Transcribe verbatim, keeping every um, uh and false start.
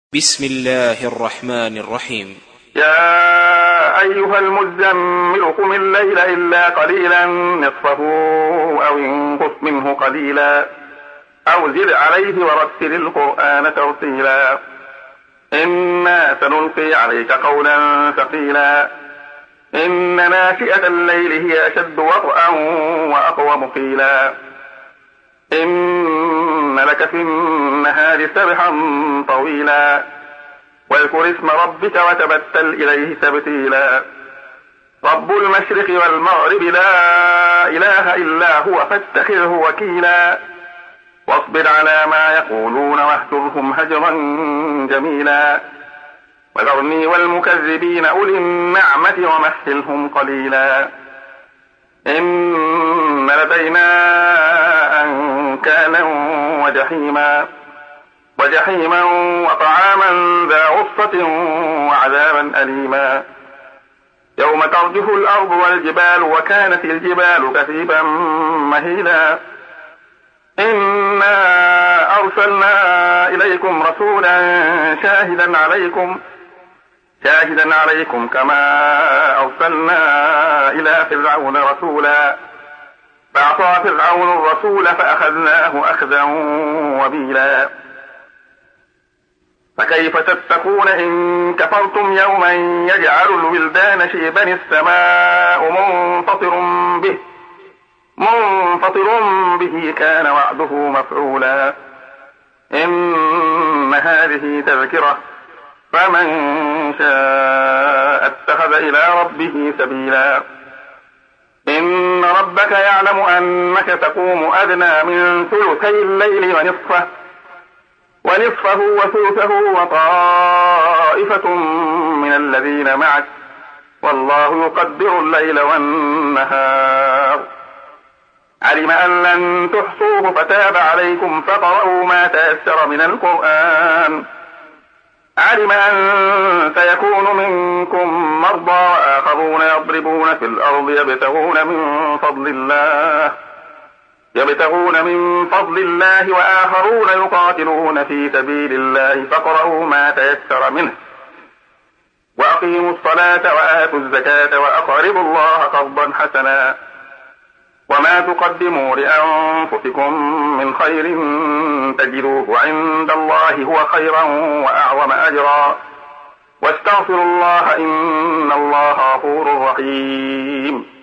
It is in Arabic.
بسم الله الرحمن الرحيم. يا أيها المزمل قم الليل إلا قليلا نصفه أو انقص منه قليلا أو زد عليه ورتل القرآن ترتيلا إنا سنلقي عليك قولا ثقيلا إن ناشئة الليل هي أشد وطئا وأقوم قيلا إن لك في النهار سبحا طويلا واذكر اسم ربك وتبتل إليه تبتيلا رب المشرق والمغرب لا إله إلا هو فاتخذه وكيلا واصبر على ما يقولون واهجرهم هجرا جميلا وذرني والمكذبين أولي النعمة ومهلهم قليلا إن لدينا أنكالا وجحيما وجحيما وطعاما ذا غصة وعذابا أليما يوم ترجف الأرض والجبال وكانت الجبال كثيبا مهيلا إنا أرسلنا إليكم رسولا شاهدا عليكم شاهدا عليكم كما أرسلنا إلى فرعون رسولا فعصى فرعون الرسول فأخذناه أخذا وبيلا فكيف تتقون إن كفرتم يوما يجعل الولدان شيبا السماء منفطر به منفطر به كان وعده مفعولا إن هذه تذكرة فمن شاء اتخذ إلى ربه سبيلا إن ربك يعلم أنك تقوم أدنى من ثلثي الليل ونصفه ونصفه وثلثه وطائفة من الذين معك والله يقدر الليل والنهار علم أن لن تحصوه فتاب عليكم فقرأوا ما تيسر من القرآن علم أن سيكون منكم مرضى وآخرون يضربون في الأرض يبتغون من فضل الله يبتغون من فضل الله وآخرون يقاتلون في سبيل الله فاقرؤوا ما تيسر منه وأقيموا الصلاة وآتوا الزكاة وأقرضوا الله قرضا حسنا وما تقدموا لأنفسكم من خير تجدوه عند الله هو خيرا وأعظم أجرا واستغفروا الله إن الله غفور رحيم.